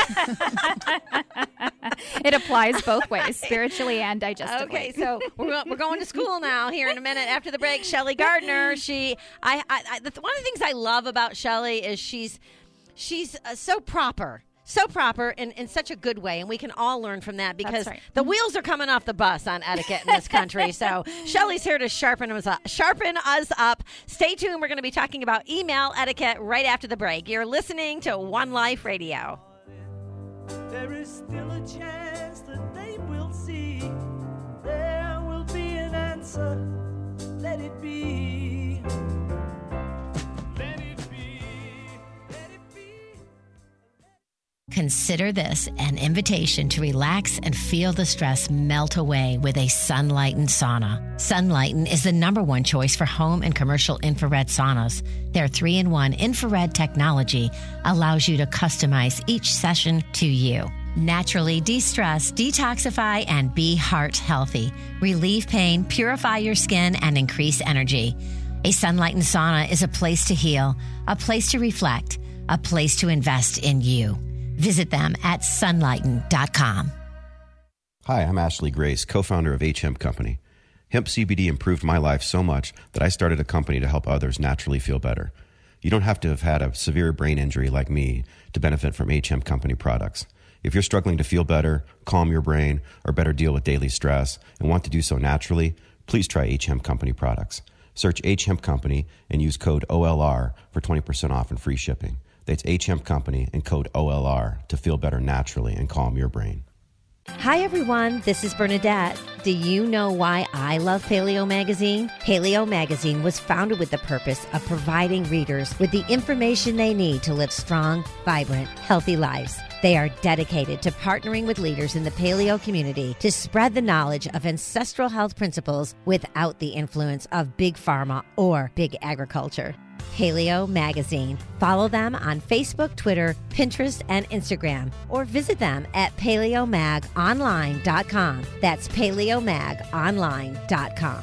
It applies both ways, spiritually and digestively. Okay, so we're, go- we're going to school now here in a minute after the break. Shelley Gardner, she, I, I, I the, one of the things I love about Shelley is she's, she's uh, so proper. So proper in, in such a good way, and we can all learn from that because right. the wheels are coming off the bus on etiquette in this country. So Shelley's here to sharpen us up. Sharpen us up. Stay tuned. We're going to be talking about email etiquette right after the break. You're listening to One Life Radio. There is still a chance that they will see. There will be an answer. Let it be. Let it be. Let it be. Consider this an invitation to relax and feel the stress melt away with a Sunlighten sauna. Sunlighten is the number one choice for home and commercial infrared saunas. Their three-in-one infrared technology allows you to customize each session to you. Naturally de-stress, detoxify, and be heart healthy. Relieve pain, purify your skin, and increase energy. A Sunlighten sauna is a place to heal, a place to reflect, a place to invest in you. Visit them at sunlighten dot com. Hi, I'm Ashley Grace, co-founder of H Hemp Company. Hemp C B D improved my life so much that I started a company to help others naturally feel better. You don't have to have had a severe brain injury like me to benefit from H Hemp Company products. If you're struggling to feel better, calm your brain, or better deal with daily stress and want to do so naturally, please try H Hemp Company products. Search H Hemp Company and use code O L R for twenty percent off and free shipping. That's H Hemp Company and code O L R to feel better naturally and calm your brain. Hi, everyone. This is Bernadette. Do you know why I love Paleo Magazine? Paleo Magazine was founded with the purpose of providing readers with the information they need to live strong, vibrant, healthy lives. They are dedicated to partnering with leaders in the paleo community to spread the knowledge of ancestral health principles without the influence of big pharma or big agriculture. Paleo Magazine. Follow them on Facebook, Twitter, Pinterest, and Instagram, or visit them at paleo mag online dot com. That's paleo mag online dot com.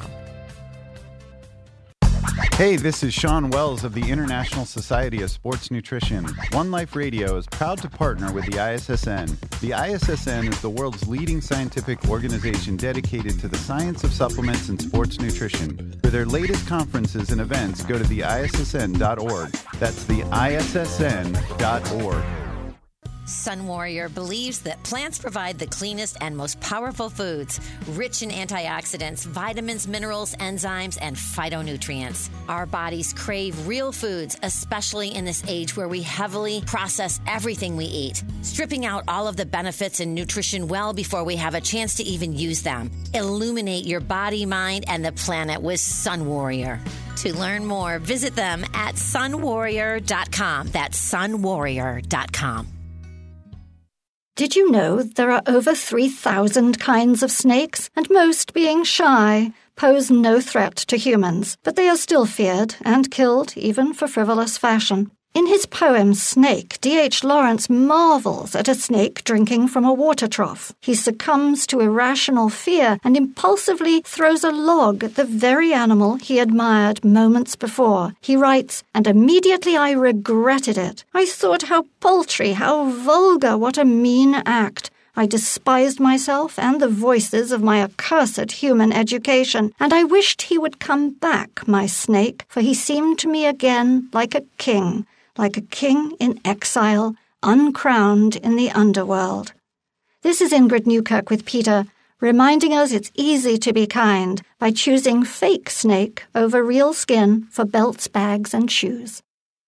Hey, this is Sean Wells of the International Society of Sports Nutrition. One Life Radio is proud to partner with the I S S N. The I S S N is the world's leading scientific organization dedicated to the science of supplements and sports nutrition. For their latest conferences and events, go to the I S S N dot org. That's the I S S N dot org. Sun Warrior believes that plants provide the cleanest and most powerful foods, rich in antioxidants, vitamins, minerals, enzymes, and phytonutrients. Our bodies crave real foods, especially in this age where we heavily process everything we eat, stripping out all of the benefits and nutrition well before we have a chance to even use them. Illuminate your body, mind, and the planet with Sun Warrior. To learn more, visit them at sun warrior dot com. That's sun warrior dot com. Did you know there are over three thousand kinds of snakes, and most, being shy, pose no threat to humans, but they are still feared and killed even for frivolous fashion? In his poem Snake, D H Lawrence marvels at a snake drinking from a water trough. He succumbs to irrational fear and impulsively throws a log at the very animal he admired moments before. He writes, "And immediately I regretted it. I thought how paltry, how vulgar, what a mean act. I despised myself and the voices of my accursed human education, and I wished he would come back, my snake, for he seemed to me again like a king, like a king in exile, uncrowned in the underworld." This is Ingrid Newkirk with Peter, reminding us it's easy to be kind by choosing fake snake over real skin for belts, bags, and shoes.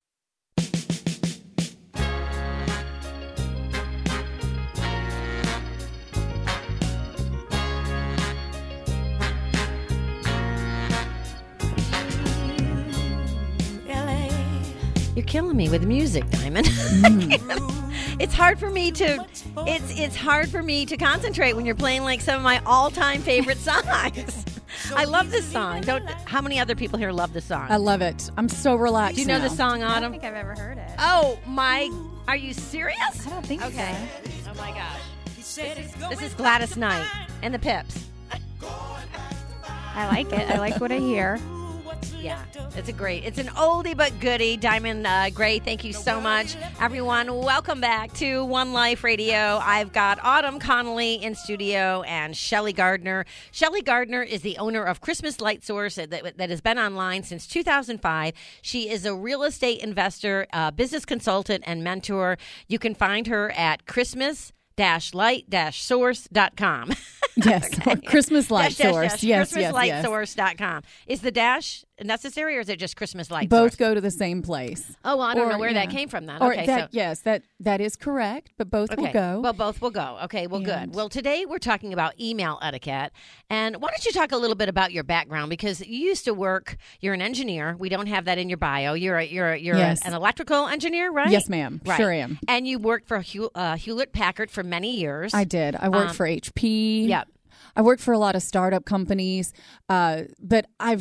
You're killing me with music, Diamond. Mm. It's hard for me to it's it's hard for me to concentrate when you're playing like some of my all-time favorite songs. I love this song. Don't how many other people here love this song? I love it. I'm so relaxed. Do you know now. the song, Autumn? I don't think I've ever heard it. Oh my! Are you serious? I don't think okay. so. Oh my gosh! This is, this is Gladys Knight and the Pips. I like it. I like what I hear. Yeah, it's a great, it's an oldie but goodie. Diamond uh, Gray, thank you so much. Everyone, welcome back to One Life Radio. I've got Autumn Connolly in studio and Shelly Gardner. Shelly Gardner is the owner of Christmas Light Source that, that has been online since two thousand five. She is a real estate investor, uh, business consultant, and mentor. You can find her at Christmas light source dot com. Yes, okay. Christmas Light dash, Source. Dash, yes, Christmas yes, light yes. source dot com. Is the dash necessary, or is it just Christmas Light Both Source? go to the same place. Oh, well, I don't or, know where yeah. that came from then. Or okay, that, so yes, that that is correct, but both okay. will go. Well, both will go. Okay, well, And- good. Well, today we're talking about email etiquette. And why don't you talk a little bit about your background? Because you used to work, you're an engineer. We don't have that in your bio. You're a, you're a, you're Yes. a, an electrical engineer, right? Yes, ma'am. Right. Sure am. And you worked for Hew- uh, Hewlett Packard for many years. I did. I worked Um, for H P. Yep. I worked for a lot of startup companies, uh, but I've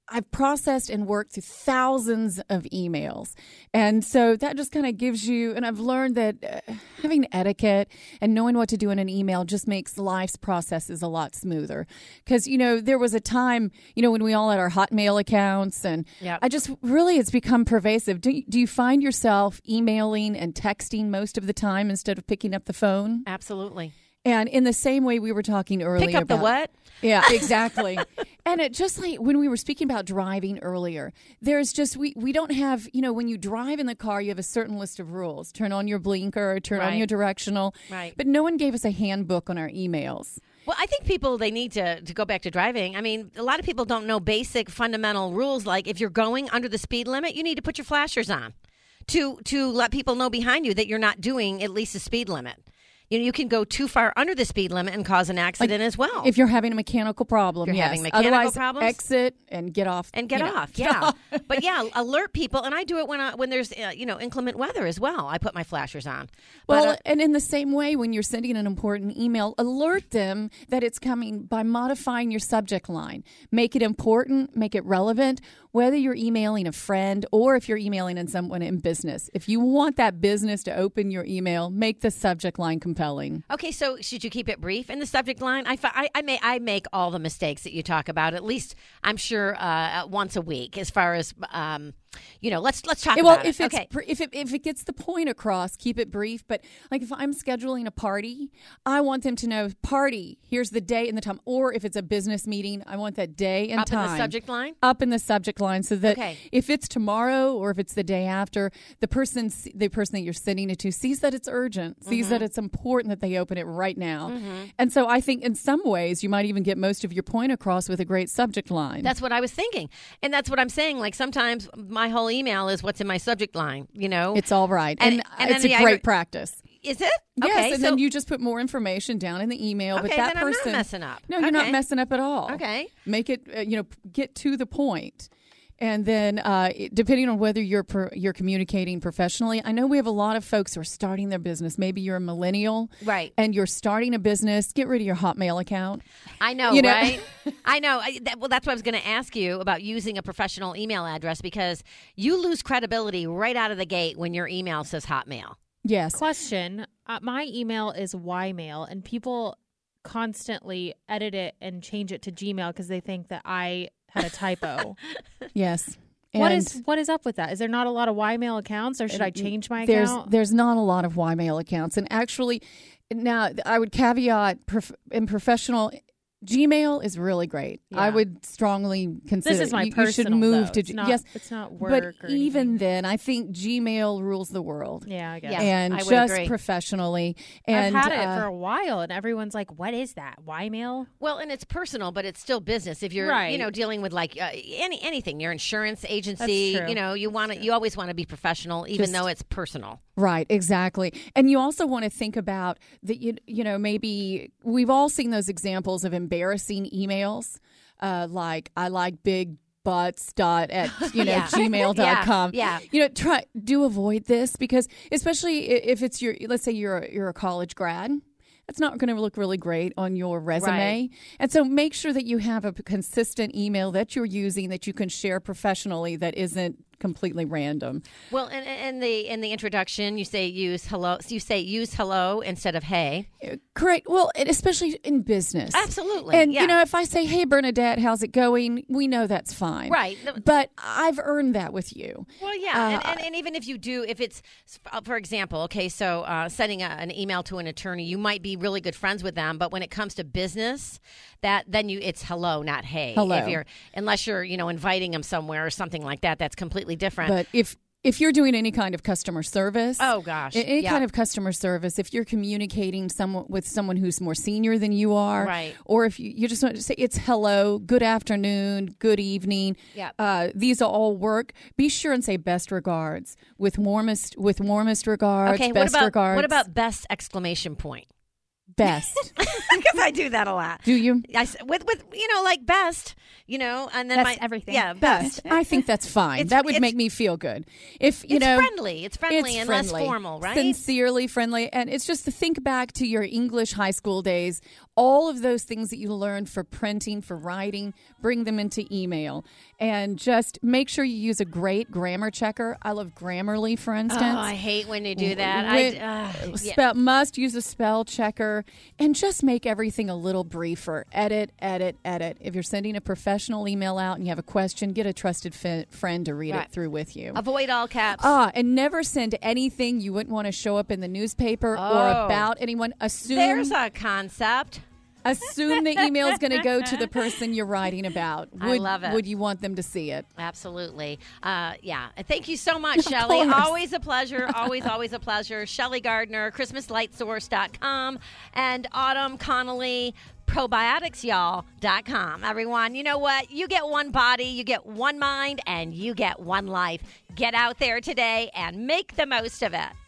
I've processed and worked through thousands of emails. And so that just kind of gives you, and I've learned that uh, having etiquette and knowing what to do in an email just makes life's processes a lot smoother. Because, you know, there was a time, you know, when we all had our Hotmail accounts, and Yep. I just really, it's become pervasive. Do, do you find yourself emailing and texting most of the time instead of picking up the phone? Absolutely. And in the same way we were talking earlier Pick up about the what? Yeah, exactly. And it just like when we were speaking about driving earlier, there's just we we don't have, you know, when you drive in the car, you have a certain list of rules. Turn on your blinker, turn on Right. your directional. Right. But no one gave us a handbook on our emails. Well, I think people, they need to, to go back to driving. I mean, a lot of people don't know basic fundamental rules, like if you're going under the speed limit, you need to put your flashers on to to let people know behind you that you're not doing at least the speed limit. You know, you can go too far under the speed limit and cause an accident Like, as well. If you're having a mechanical problem, If you're yes. having mechanical Otherwise, problems? exit and get off. and get you know, off, get yeah. off. But yeah, alert people, and I do it when I, when there's uh, you know inclement weather as well. I put my flashers on. But, Well, uh, and in the same way, when you're sending an important email, alert them that it's coming by modifying your subject line. Make it important, make it relevant, whether you're emailing a friend or if you're emailing in someone in business. If you want that business to open your email, make the subject line compelling. Okay, so should you keep it brief in the subject line? I, fi- I, I, may, I make all the mistakes that you talk about, at least I'm sure uh, once a week, as far as, um, you know, let's let's talk well, about if it. it's Okay. br- if it if it gets the point across, keep it brief. But like if I'm scheduling a party, I want them to know party. Here's the day and the time. Or if it's a business meeting, I want that day and Up in the time subject line? Up in the subject line, so that Okay. if it's tomorrow or if it's the day after, the person the person that you're sending it to sees that it's urgent, sees Mhm. that it's important that they open it right now. Mhm. And so I think in some ways you might even get most of your point across with a great subject line. That's what I was thinking. And that's what I'm saying. Like sometimes my whole email is what's in my subject line, you know? It's all right. And- And, and it's then a the- I great re- practice. Is it? Yes, Okay, and so- then you just put more information down in the email. but Okay, that then I'm not person messing up. No, you're not Okay. messing up at all. Okay. Make it uh, you know get to the point. And then, uh, it- depending on whether you're per, you're communicating professionally, I know we have a lot of folks who are starting their business. Maybe you're a millennial, Right. And you're starting a business. Get rid of your Hotmail account. I know, You know- right? I know. I, that, well, that's what I was going to ask you about using a professional email address, because you lose credibility right out of the gate when your email says Hotmail. Yes. Question. Uh, my email is Ymail, and people constantly edit it and change it to Gmail because they think that I had a typo. Yes. What And- is what is up with that? Is there not a lot of Ymail accounts, or should I change my there's, account? There's not a lot of Ymail accounts. And actually, now I would caveat prof- in professional, Gmail is really great. I Yeah. would strongly consider This is my you, you personal, should move though. to It's G- not- yes, it's not But work or even then, I think Gmail rules the world. Yeah, I guess. Yeah, and I would just agree. professionally. And I've had it uh, for a while, and everyone's like, "What is that? Ymail?" Well, and it's personal, but it's still business. If you're, you Right. know, dealing with like uh, any anything, your insurance agency, That's true. you know, you want to, you always want to be professional, even Just- though it's personal. Right, exactly. And you also want to think about that, you, you know, maybe we've all seen those examples of embarrassing emails, uh, like I like big butts dot at, you know, Yeah. gmail dot com. Yeah, yeah. You know, try, do avoid this, because especially i- if it's your, let's say you're a, you're a college grad. That's not going to look really great on your resume. Right. And so make sure that you have a consistent email that you're using that you can share professionally that isn't completely random. Well, and in the in the introduction, you say use hello. So you say use hello instead of hey. Correct. Well, and especially in business. Absolutely. And, yeah. you know, if I say, hey, Bernadette, how's it going? We know that's fine. Right. But I've earned that with you. Well, yeah, Uh, and, and, and even if you do, if it's, for example, okay, so uh, sending a, an email to an attorney, you might be really good friends with them, but when it comes to business, that then you it's hello, not hey. Hello. If you're, unless you're, you know, inviting them somewhere or something like that, that's completely different. But if if you're doing any kind of customer service, Oh, gosh. any Yeah. kind of customer service, if you're communicating someone with someone who's more senior than you are, Right. or if you, you just want to say it's hello, good afternoon, good evening, Yep. uh, these all work. Be sure and say best regards with warmest with warmest regards. okay, best what about regards. what about best exclamation point? Best. Because I do that a lot. Do you? I, s- with, with, you know, like best, you know, and then Best my. everything. Yeah, best. I think that's fine. It's- that would it's- make me feel good. If you it's know, friendly. It's friendly it's and friendly. less formal, right? Sincerely friendly, and it's just to think back to your English high school days. All of those things that you learned for printing, for writing, bring them into email, and just make sure you use a great grammar checker. I love Grammarly, for instance. Oh, I hate when you do that. When- I uh, yeah. spell, must use a spell checker, and just make everything a little briefer. Edit, edit, edit. If you're sending a professional email out and you have a question, get a trusted f- friend to read Right. it through with you. Avoid all caps. Ah, and never send anything you wouldn't want to show up in the newspaper Oh. or about anyone. Assume There's a concept. assume the email is going to go to the person you're writing about. Would, I love it. Would you want them to see it? Absolutely. Uh, yeah. Thank you so much, Shelley. course. Always a pleasure. Always, always a pleasure. Shelley Gardner, Christmas Light Source dot com, and Autumn Connolly, probiotics y'all dot com. Everyone, you know what? You get one body, you get one mind, and you get one life. Get out there today and make the most of it.